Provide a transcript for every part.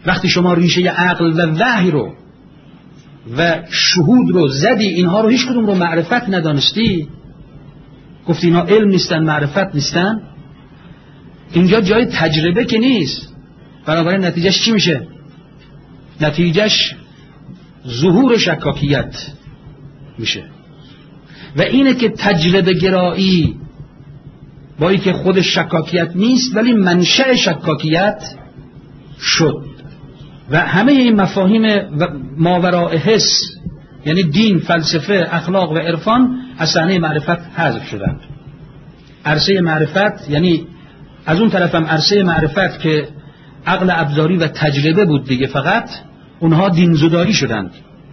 وقتی شما ریشه عقل و وحی رو و شهود رو زدی، اینها رو هیچ کدوم رو معرفت ندانستی، گفتی اینا علم نیستن، معرفت نیستن، اینجا جای تجربه که نیست. بنابراین نتیجهش چی میشه؟ نتیجهش ظهور شکاکیت میشه. و اینه که تجربه گرایی با اینکه خودش شکاکیت نیست ولی منشأ شکاکیت شد و همه این مفاهیم ماوراء حس، یعنی دین، فلسفه، اخلاق و عرفان، از صحنه معرفت حذف شدند. عرصه معرفت، یعنی از اون طرف هم عرصه معرفت که عقل ابزاری و تجربه بود دیگه، فقط اونها دینزدایی شدند.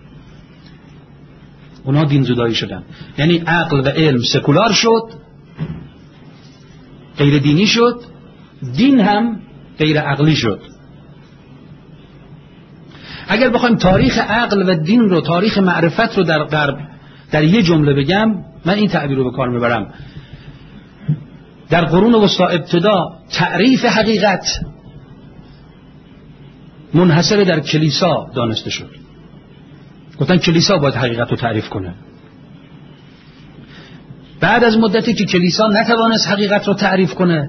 اونها دینزدایی شدند، یعنی عقل و علم سکولار شد، غیر دینی شد، دین هم غیر عقلی شد. اگر بخوایم تاریخ عقل و دین رو، تاریخ معرفت رو در غرب در یه جمله بگم، من این تعبیر رو به کار میبرم: در قرون وسطی ابتدا تعریف حقیقت منحصر در کلیسا دانسته شد. گفتن کلیسا باید حقیقت رو تعریف کنه. بعد از مدتی که کلیسا نتوانست حقیقت رو تعریف کنه،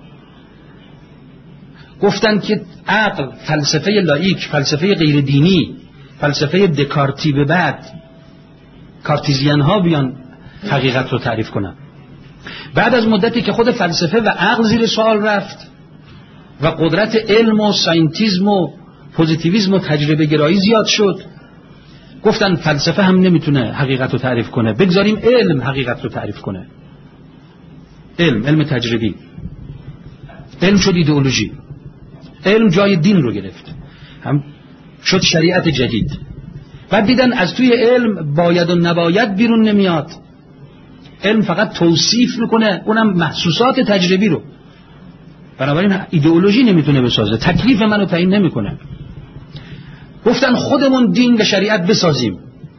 گفتن که عقل، فلسفه لاییک، فلسفه غیر دینی، فلسفه دکارتی به بعد کارتیزیان ها بیان حقیقت رو تعریف کنن. بعد از مدتی که خود فلسفه و عقل زیر سوال رفت و قدرت علم و ساینتیزم و پوزیتیویسم و تجربه گرایی زیاد شد، گفتن فلسفه هم نمیتونه حقیقت رو تعریف کنه، بگذاریم علم حقیقت رو تعریف کنه. علم تجربی، علم شد ایدئولوژی، علم جای دین رو گرفت، هم شد شریعت جدید. بعد دیدن از توی علم باید و نباید بیرون نمیاد، علم فقط توصیف میکنه، اونم محسوسات تجربی رو. بنابراین ایدئولوژی نمیتونه بسازه، تکلیف منو تعیین نمیکنه. گفتن خودمون دین و شریعت بسازیم.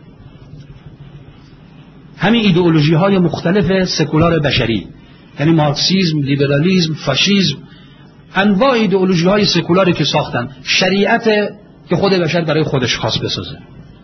همین ایدئولوژی های مختلف سکولار بشری، یعنی مارکسیسم، لیبرالیسم، فاشیسم، انواع ایدئولوژی های سکولاری که ساختن، شریعت که خود بشر برای خودش خاص بسازه.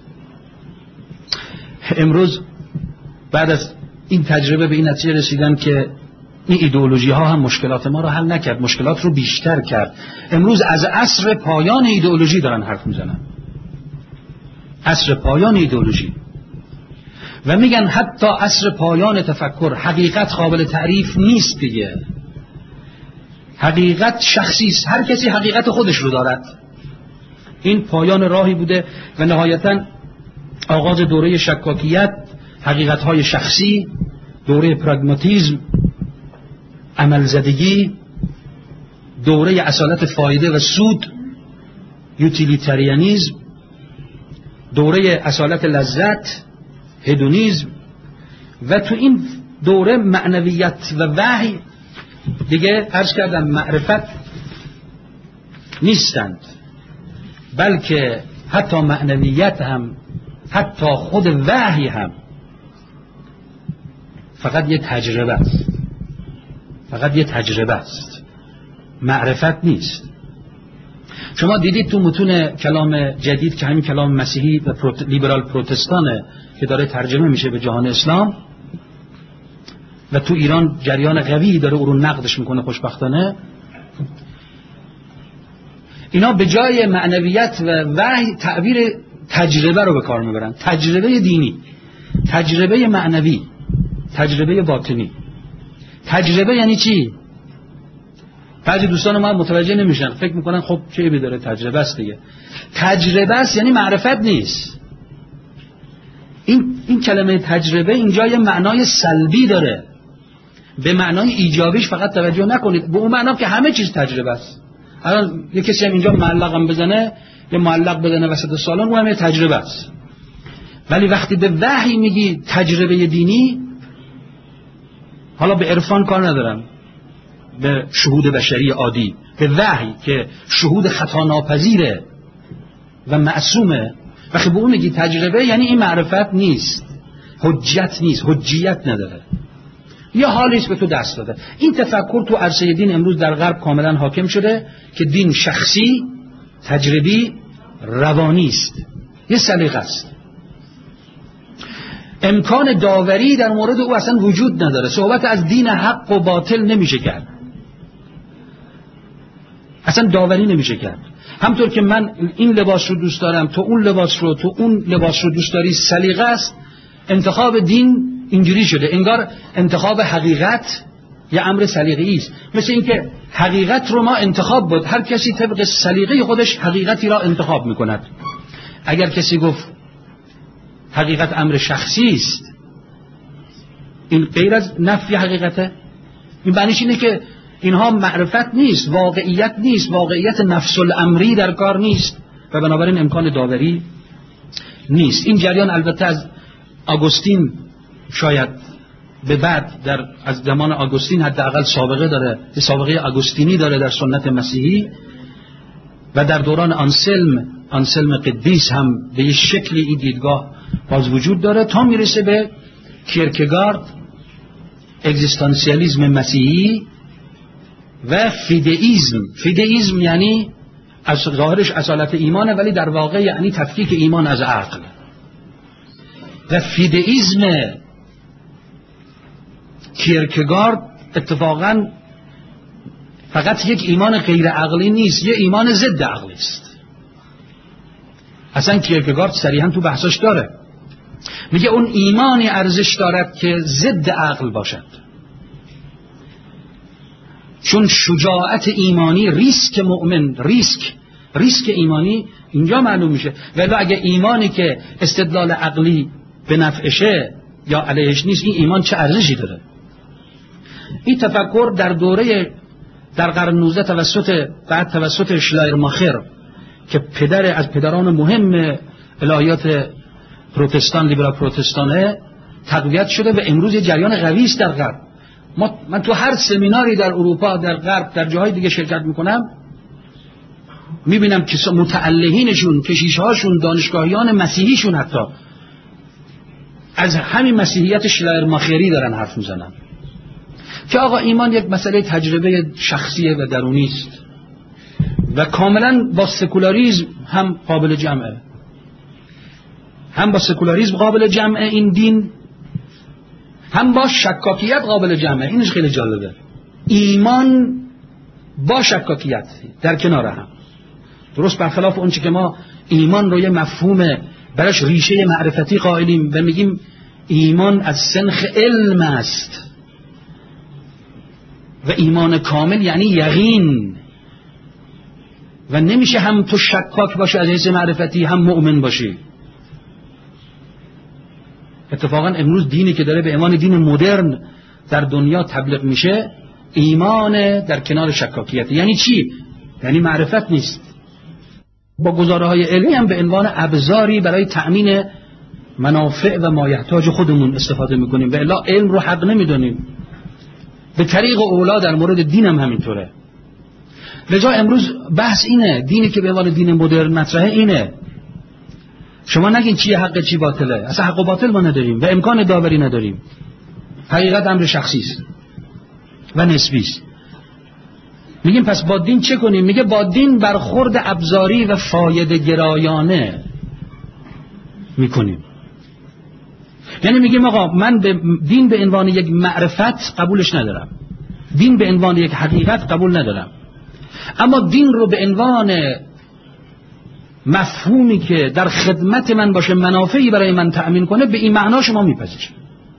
امروز بعد از این تجربه به این نتیجه رسیدن که این ایدئولوژی ها هم مشکلات ما رو حل نکرد، مشکلات رو بیشتر کرد. امروز از عصر پایان ایدئولوژی دارن حرف میزنن، عصر پایان ایدئولوژی، و میگن حتی عصر پایان تفکر. حقیقت قابل تعریف نیست دیگه، حقیقت شخصی است، هر کسی حقیقت خودش رو دارد. این پایان راهی بوده و نهایتاً آغاز دوره شکاکیت، حقیقت‌های شخصی، دوره پراگماتیسم، عملزدگی، دوره اصالت فایده و سود، یوتیلیتاریانیسم، دوره اصالت لذت، هدونیسم، و تو این دوره معنویت و وحی دیگه عرض کردم معرفت نیستند، بلکه حتی معنویت هم، حتی خود وحی هم فقط یه تجربه است، فقط یه تجربه است، معرفت نیست. شما دیدید تو متون کلام جدید که همین کلام مسیحی و لیبرال پروتستانه که داره ترجمه میشه به جهان اسلام و تو ایران جریان قوی داره او رو نقدش میکنه خوشبختانه، اینا به جای معنویت و وحی تعبیر تجربه رو به کار میبرن. تجربه دینی، تجربه معنوی، تجربه باطنی. تجربه یعنی چی؟ بعضی دوستان ما متوجه نمیشن، فکر میکنن خب چه عیبی داره، تجربه است دیگه. تجربه است یعنی معرفت نیست. این کلمه تجربه اینجا یه معنای سلبی داره، به معنای ایجابیش فقط توجه نکنید، به اون معنا که همه چیز تجربه است. الان یه کسی هم اینجا معلقم بزنه، یه معلق بزنه وسط سالن، اون هم یه تجربه است. ولی وقتی به وحی میگی تجربه دینی، حالا به عرفان کار ندارم، به شهود بشری عادی، به وحی که شهود خطا ناپذیره و معصومه، وقتی به اون میگی تجربه یعنی این معرفت نیست، حجت نیست، حجیت نداره، یه حالیست به تو دست داده. این تفکر تو عرصه دین امروز در غرب کاملا حاکم شده که دین شخصی تجربی روانی است، یه سلیقه است. امکان داوری در مورد او اصلا وجود نداره. صحبت از دین حق و باطل نمیشه کرد، اصلا داوری نمیشه کرد. همطور که من این لباس رو دوست دارم، تو اون لباس رو، تو اون لباس رو دوست داری، سلیقه است. انتخاب دین اینجوری شده انگار انتخاب حقیقت یه امر سلیقه‌ای است. مثل اینکه حقیقت رو ما انتخاب بود، هر کسی طبق سلیقه خودش حقیقتی را انتخاب میکند. اگر کسی گفت حقیقت امر شخصی است، این غیر از نفی حقیقته. این معنیش اینه که اینها معرفت نیست، واقعیت نیست، واقعیت نفس الامری در کار نیست و بنابراین امکان داوری نیست. این جریان البته از آگوستین شاید به بعد از زمان آگوستین حداقل سابقه داره، سابقه آگوستینی داره در سنت مسیحی، و در دوران آنسلم قدیس هم به یک شکلی این دیدگاه باز وجود داره، تا میرسه به کیرکگارد، اگزیستانسیالیسم مسیحی و فیدئیسم. فیدئیسم یعنی از ظاهرش اصالت ایمانه، ولی در واقع یعنی تفکیک ایمان از عقل. و فیدئیسم کیرکگارد اتفاقا فقط یک ایمان غیر عقلی نیست، یک ایمان ضد عقلی است. اصلا کیرکگارد صریحا تو بحثش داره، میگه اون ایمانی ارزش دارد که ضد عقل باشد، چون شجاعت ایمانی، ریسک مؤمن، ریسک ایمانی اینجا معلوم میشه. ولی اگه ایمانی که استدلال عقلی به نفعشه یا علیهش نیست، این ایمان چه ارزشی داره؟ این تفکر در قرن 19 توسط شلایرماخر که از پدران مهم الهیات پروتستان، لیبرال پروتستانه، تقویت شده و امروز یه جریان قوی است در غرب. من تو هر سمیناری در اروپا، در غرب، در جاهای دیگه شرکت میکنم، میبینم که متعلهینشون، کشیشهاشون، دانشگاهیان مسیحیشون حتی از همین مسیحیت شلایرماخری دارن حرف میزنن که آقا ایمان یک مسئله تجربه شخصیه و درونی است و کاملا با سکولاریسم هم قابل جمعه، هم با سکولاریسم قابل جمعه این دین، هم با شکاکیت قابل جمعه. اینش خیلی جالبه، ایمان با شکاکیت در کنار هم، درست برخلاف اون چی که ما ایمان رو یه مفهوم براش ریشه معرفتی قائلیم و میگیم ایمان از سنخ علم است و ایمان کامل یعنی یقین و نمیشه هم تو شکاک باشه از حیث معرفتی هم مؤمن باشی. اتفاقا امروز دینی که داره به عنوان دین مدرن در دنیا تبلیغ میشه ایمان در کنار شکاکیت. یعنی چی؟ یعنی معرفت نیست، با گزاره‌های علمی هم به عنوان ابزاری برای تأمین منافع و مایحتاج خودمون استفاده میکنیم و الا علم رو حق نمیدونیم. به طریق اولا در مورد دین هم همینطوره. لذا امروز بحث اینه، دینی که به عنوان دین مدرن مطرحه اینه، شما نگین چیه حق چی باطله، اصلا حق و باطل ما نداریم و امکان داوری نداریم. حقیقت امر شخصی است و نسبی است. میگیم پس با دین چه کنیم؟ میگه با دین برخورد ابزاری و فایده گرایانه میکنیم. یعنی میگیم آقا من دین به عنوان یک معرفت قبولش ندارم، دین به عنوان یک حقیقت قبول ندارم، اما دین رو به عنوان مفهومی که در خدمت من باشه، منافعی برای من تأمین کنه، به این معنا شما میپذیرید.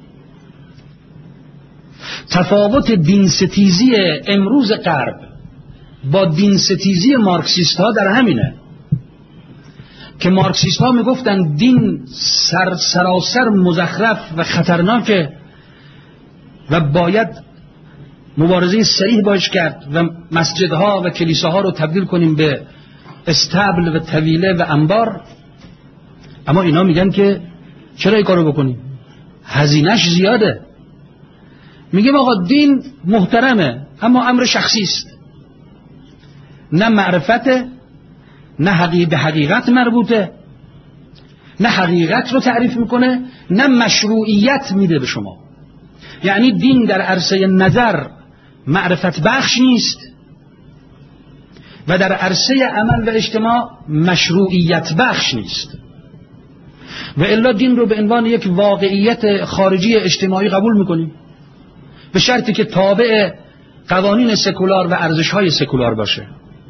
تفاوت دین ستیزی امروز غرب با دین ستیزی مارکسیست ها در همینه که مارکسیست ها میگفتن دین سراسر مزخرف و خطرناکه و باید مبارزه صریح باش کرد و مسجدها و کلیساها رو تبدیل کنیم به استبل و طویله و انبار. اما اینا میگن که چرا این کارو بکنیم؟ هزینه‌اش زیاده. میگیم آقا دین محترمه اما امر شخصی است، نه معرفته، نه به حقیقت مربوطه، نه حقیقت رو تعریف میکنه، نه مشروعیت میده به شما. یعنی دین در عرصه نظر معرفت بخش نیست، و در عرصه عمل و اجتماع مشروعیت بخش نیست. و الا دین رو به عنوان یک واقعیت خارجی اجتماعی قبول میکنیم، به شرطی که تابع قوانین سکولار و ارزش‌های سکولار باشه.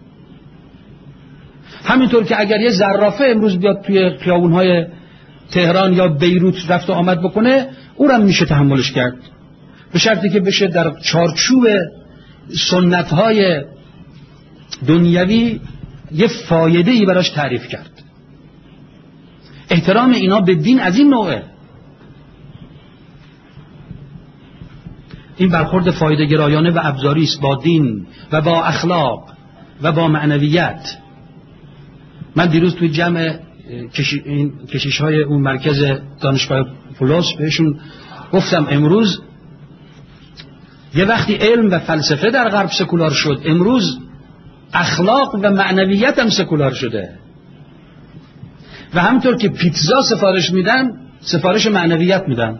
همینطور که اگر یه زرافه امروز بیاد توی خیابون‌های تهران یا بیروت رفت و آمد بکنه، او را میشه تحملش کرد، به شرطی که بشه در چارچوب سنت‌های دنیوی یه فایده‌ای براش تعریف کرد. احترام اینا به دین از این نوعه. این برخورد فایده گرایانه و ابزاری است با دین و با اخلاق و با معنویت. من دیروز توی جمع کشیش‌های اون مرکز دانشگاه پولس بهشون گفتم امروز یه وقتی علم و فلسفه در غرب سکولار شد، امروز اخلاق و معنویت هم سکولار شده. و همطور که پیتزا سفارش میدن، سفارش معنویت میدن.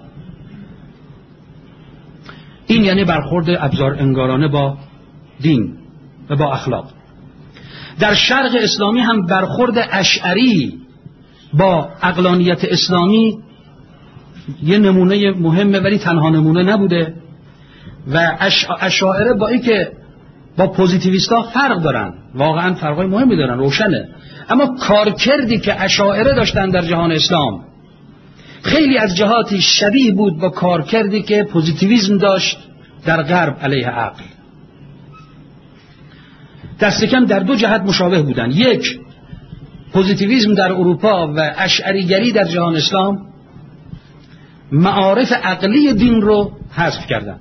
این یعنی برخورد ابزار انگارانه با دین و با اخلاق. در شرق اسلامی هم برخورد اشعری با عقلانیت اسلامی یه نمونه مهمه، ولی تنها نمونه نبوده. و اشاعره با این که با پوزیتیویستا فرق دارن، واقعا فرقای مهمی دارن، روشنه، اما کارکردی که اشاعره داشتن در جهان اسلام خیلی از جهاتی شبیه بود با کارکردی که پوزیتیویسم داشت در غرب علیه عقل. دست کم در دو جهت مشابه بودن. یک، پوزیتیویسم در اروپا و اشعریگری در جهان اسلام معارف عقلی دین رو حذف کردن.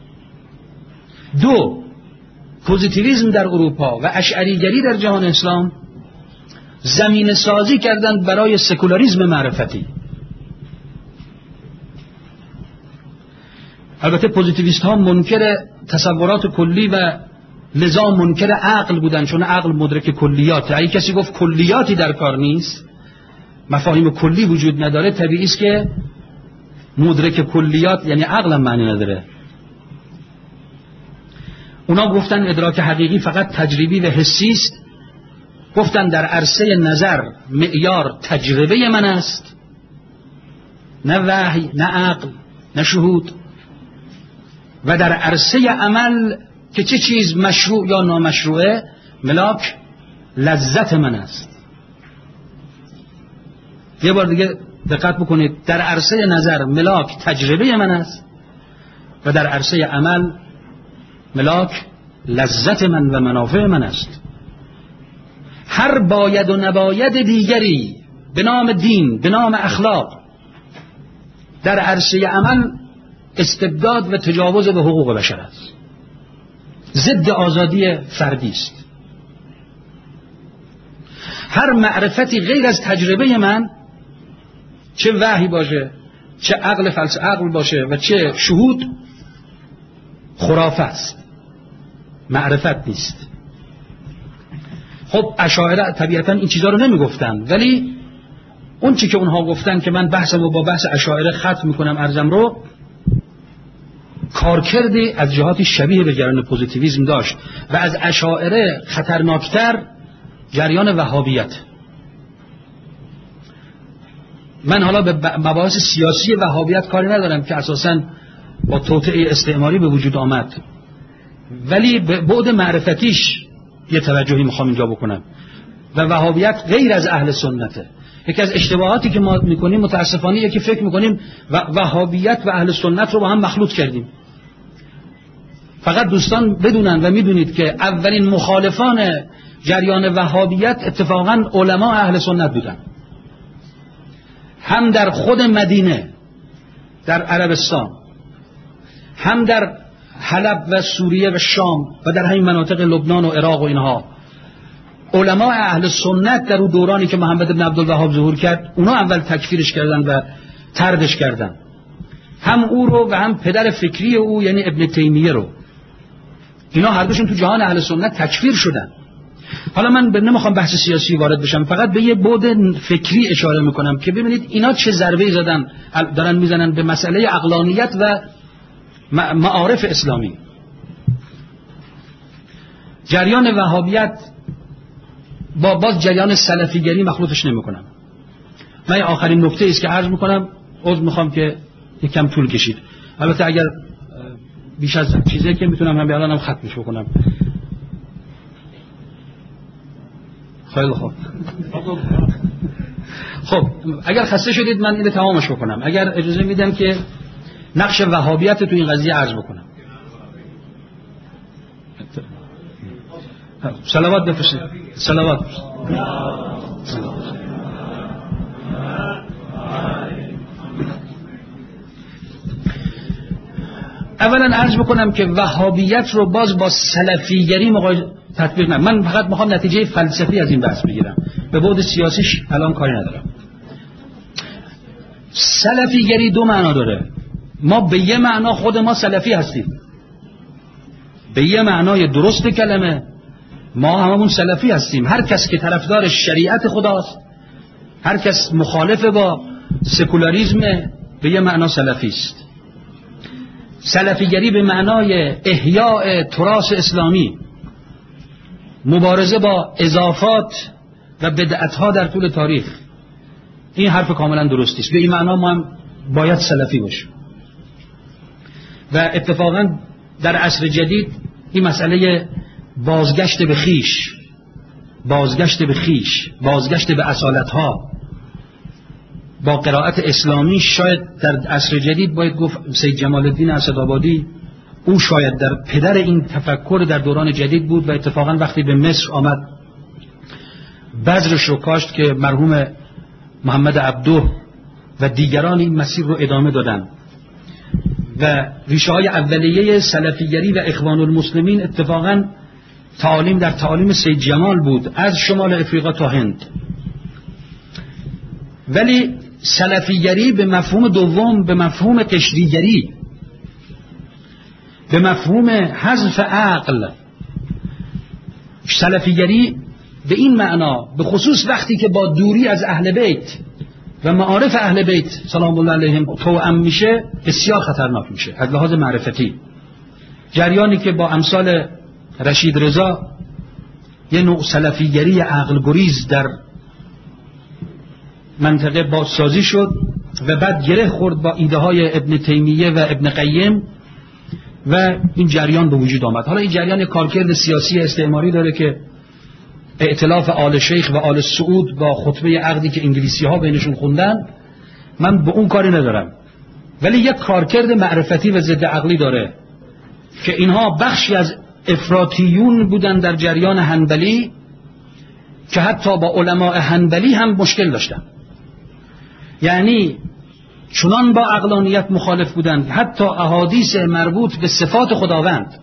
دو، پوزیتیویسم در اروپا و اشعریگری در جهان اسلام زمین سازی کردند برای سکولاریسم معرفتی. البته پوزیتیویست ها منکر تصورات کلی و لذا منکر عقل بودن، چون عقل مدرک کلیات. اگه کسی گفت کلیاتی در کار نیست، مفاهیم کلی وجود نداره، طبیعی است که مدرک کلیات یعنی عقل هم معنی نداره. اونا گفتن ادراک حقیقی فقط تجربی و حسی است. گفتن در عرصه نظر معیار تجربه من است، نه وحی، نه عقل، نه شهود. و در عرصه عمل که چه چیز مشروع یا نامشروعه، ملاک لذت من است. یه بار دیگه دقت بکنید، در عرصه نظر ملاک تجربه من است و در عرصه عمل ملاک لذت من و منافع من است. هر باید و نباید دیگری به نام دین، به نام اخلاق، در عرصه عمل استبداد و تجاوز به حقوق بشر است، ضد آزادی فردی است. هر معرفتی غیر از تجربه من، چه وحی باشه، چه عقل عقل باشه و چه شهود، خرافه است، معرفت نیست. خب اشاعره طبیعتا این چیزا رو نمیگفتن، ولی اون چی که اونها گفتن که من بحثم رو با بحث اشاعره ختم میکنم ارزم رو، کارکردی از جهاتی شبیه به جریان پوزیتیویسم داشت. و از اشاعره خطرناکتر جریان وهابیت. من حالا به مباحث سیاسی وهابیت کاری ندارم که اساساً با توطئه استعماری به وجود آمد، ولی به بعد معرفتیش یه توجهی میخوام اینجا بکنم. و وهابیت غیر از اهل سنته. یکی از اشتباهاتی که ما میکنیم متاسفانه یکی فکر میکنیم وهابیت و اهل سنت رو با هم مخلوط کردیم. فقط دوستان بدونن و میدونید که اولین مخالفان جریان وهابیت اتفاقا علما اهل سنت بودن. هم در خود مدینه، در عربستان، هم در حلب و سوریه و شام و در همین مناطق لبنان و عراق و اینها، علماء اهل سنت در اون دورانی که محمد بن عبدالوهاب ظهور کرد، اونا اول تکفیرش کردن و طردش کردن، هم او رو و هم پدر فکری او یعنی ابن تیمیه رو. اینا هر دوشون تو جهان اهل سنت تکفیر شدن. حالا من نمیخوام بحث سیاسی وارد بشم، فقط به یه بعد فکری اشاره میکنم که ببینید اینا چه ضربه‌ای دارن میزنن به مسئله عقلانیت و معارف اسلامی. جریان وهابیت با باز جریان سلفیگری مخلوطش نمی‌کنم. من آخرین نکته است که عرض می‌کنم، عذر می‌خوام که یکم طول کشید. البته اگر بیش از چیزی که میتونم همین الانم ختمش بکنم. خیلی خوب. خب اگر خسته شدید من اینو تمامش بکنم. اگر اجازه میدم که نقش وهابیت تو این قضیه عرض بکنم. صلوات بفرستید. صلوات. اولا عرض بکنم که وهابیت رو باز با سلفیگری تطبیق نکنم. من فقط میخوام نتیجه فلسفی از این بحث بگیرم، به بعد سیاسیش الان کاری ندارم. سلفیگری دو معنا داره. ما به یه معنا خود ما سلفی هستیم، به یه معنای درست کلمه ما هممون سلفی هستیم. هر کس که طرفدار شریعت خداست، هر کس مخالف با سکولاریسم، به یه معنا سلفی است. سلفیگری به معنای احیاء تراث اسلامی، مبارزه با اضافات و بدعت‌ها در طول تاریخ، این حرف کاملا درستی است. به این معنا ما هم باید سلفی باشیم. و اتفاقا در عصر جدید این مسئله بازگشت به خیش، بازگشت به اصالت‌ها با قرائت اسلامی، شاید در عصر جدید باید گفت سید جمال الدین اسدآبادی او شاید در پدر این تفکر در دوران جدید بود و اتفاقا وقتی به مصر آمد بذرش رو کاشت که مرحوم محمد عبده و دیگران این مسیر رو ادامه دادن و ریشه های اولیه سلفیگری و اخوان المسلمین اتفاقا تعالیم در تعالیم سید جمال بود از شمال افریقا تا هند. ولی سلفیگری به مفهوم دوم، به مفهوم قشریگری، به مفهوم حذف عقل، سلفیگری به این معنا به خصوص وقتی که با دوری از اهل بیت و معارف اهل بیت سلام الله علیهم توأم میشه بسیار خطرناک میشه از لحاظ معرفتی. جریانی که با امثال رشید رضا یه نوع سلفیگری عقل گریز در منطقه بازسازی شد و بعد گره خورد با ایده های ابن تیمیه و ابن قیم و این جریان به وجود آمد. حالا این جریان کارکرد سیاسی استعماری داره که ائتلاف آل شیخ و آل سعود با خطبه عقدی که انگلیسی ها بینشون خوندن، من به اون کاری ندارم، ولی یک کارکرد معرفتی و ضد عقلی داره که اینها بخشی از افراطیون بودن در جریان حنبلی که حتی با علماء حنبلی هم مشکل داشتن، یعنی چنان با عقلانیت مخالف بودن حتی احادیث مربوط به صفات خداوند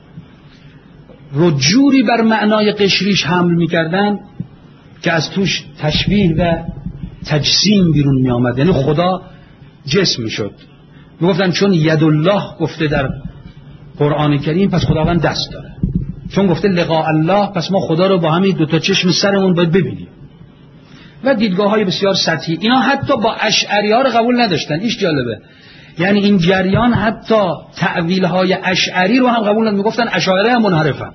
رو جوری بر معنای قشریش حمل می‌کردن که از توش تشبیه و تجسیم بیرون می آمد، یعنی خدا جسم میشد. میگفتن چون ید الله گفته در قرآن کریم پس خداوند دست داره، چون گفته لقاء الله پس ما خدا رو با همین دوتا چشم سرمون باید ببینیم. و دیدگاه های بسیار سطحی. اینا حتی با اشعری ها رو قبول نداشتن. ایش جالبه، یعنی این جریان حتی تأویل های اشعری رو هم قبول نداشتن، میگفتن اشاعره هم منحرفن،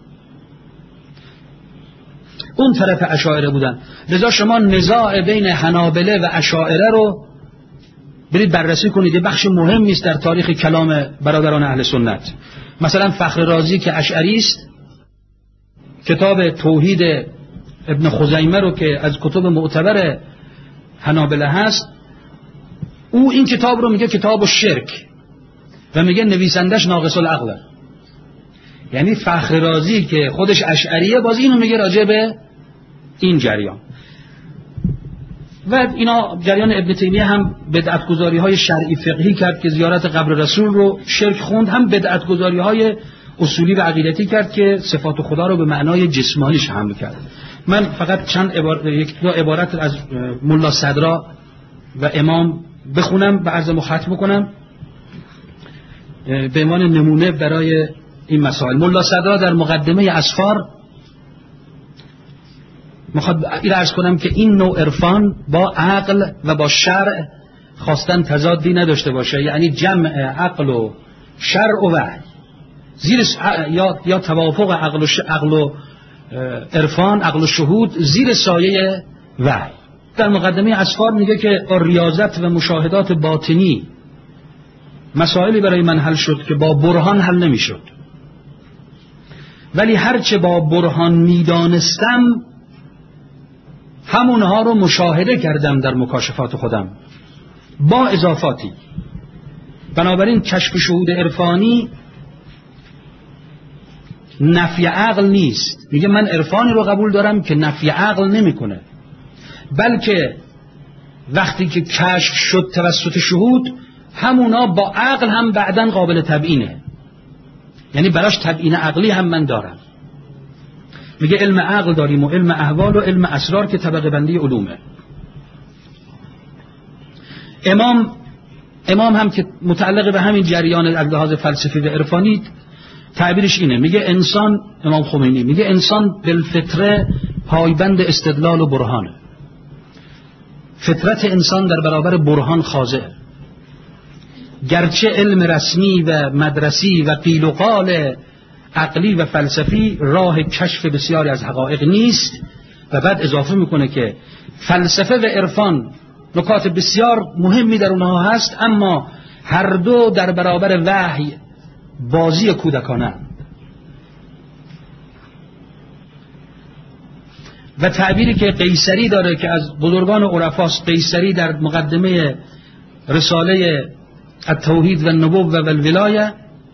اون طرف اشاعره بودن. لذا شما نزاع بین حنابله و اشاعره رو برید بررسی کنید، یه بخش مهمی است در تاریخ کلام برادران اهل سنت. مثلا فخر رازی که اشعری است، کتاب توحید ابن خزیمه رو که از کتب معتبر حنابله هست، او این کتاب رو میگه کتاب الشرک و میگه نویسندش ناقص العقل. یعنی فخر رازی که خودش اشعریه باز اینو میگه راجع به این جریان. و اینا جریان ابن تیمیه هم بدعتگذاری های شرعی فقهی کرد که زیارت قبر رسول رو شرک خوند، هم بدعتگذاری های اصولی و عقیدتی کرد که صفات خدا رو به معنای جسمانیش حمل کرد. من فقط یک دو عبارت از ملا صدرا و امام بخونم و عرضمو ختم کنم به عنوان نمونه برای این مسائل. ملا صدرا در مقدمه اسفار میخواد این عرض کنم که این نوع عرفان با عقل و با شرع خواستن تضادی نداشته باشه، یعنی جمع عقل و شرع و وحی، زیر یا توافق عقل و عرفان، عقل و شهود زیر سایه وحی. در مقدمه اسفار میگه که با ریاضت و مشاهدات باطنی مسائلی برای من حل شد که با برهان حل نمیشد، ولی هرچه با برهان میدانستم همونها رو مشاهده کردم در مکاشفات خودم با اضافاتی. بنابراین کشف شهود عرفانی نفی عقل نیست. میگه من عرفانی رو قبول دارم که نفی عقل نمیکنه، بلکه وقتی که کشف شد توسط شهود همونا با عقل هم بعداً قابل تبیینه، یعنی براش تبیین عقلی هم من دارم. میگه علم عقل داریم و علم احوال و علم اسرار که طبقه بندی علومه. امام هم که متعلق به همین جریان از لحاظ فلسفی و عرفانی تعبیرش اینه، میگه انسان، امام خمینی میگه انسان بالفطره پایبند استدلال و برهانه. فطرت انسان در برابر برهان خاضعه، گرچه علم رسمی و مدرسی و قیل و قال عقلی و فلسفی راه کشف بسیاری از حقایق نیست. و بعد اضافه میکنه که فلسفه و عرفان نکات بسیار مهمی در اونها هست، اما هر دو در برابر وحی بازی کودکانه. و تعبیری که قیصری داره که از بزرگان عرفاست، قیصری در مقدمه رساله التوحید و النبوة و الولایه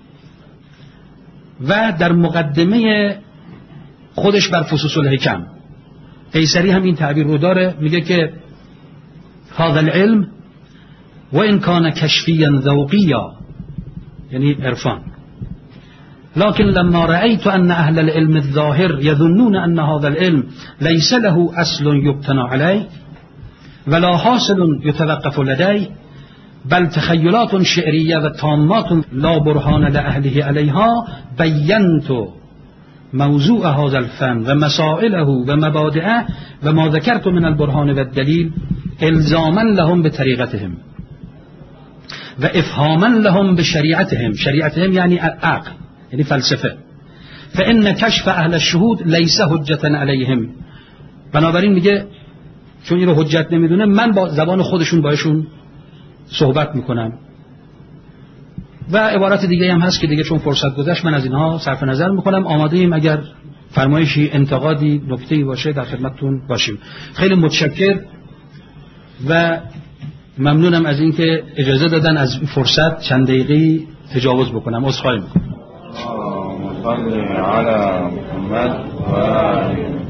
و در مقدمه خودش بر فصوص الحکم، قیصری هم این تعبیر رو داره، میگه که هذا العلم و ان کان کشفیا ذوقیا، یعنی عرفان، لكن لما رأيت أن أهل العلم الظاهر يظنون أن هذا العلم ليس له أصل يبتنى عليه ولا حاصل يتوقف لديه بل تخيلات شعرية وتامات لا برهان لأهله عليها بينت موضوع هذا الفن ومسائله ومبادئه وما ذكرت من البرهان والدليل إلزاما لهم بطريقتهم وإفهاما لهم بشريعتهم. شريعتهم يعني العقل، یعنی فلسفه. فإن کشف اهل الشهود لیس حجتا علیهم. بنابراین میگه چون این رو حجت نمیدونه، من با زبان خودشون باشون صحبت میکنم. و عبارت دیگه هم هست که دیگه چون فرصت گذشت من از اینها صرف نظر میکنم. آماده ایم اگر فرمایشی، انتقادی، نکته‌ای باشه در خدمتتون باشیم. خیلی متشکر و ممنونم از اینکه اجازه دادن از این فرصت چند دقیقه تجاوز بکنم. عذرخواهی میکنم. صلی علی محمد و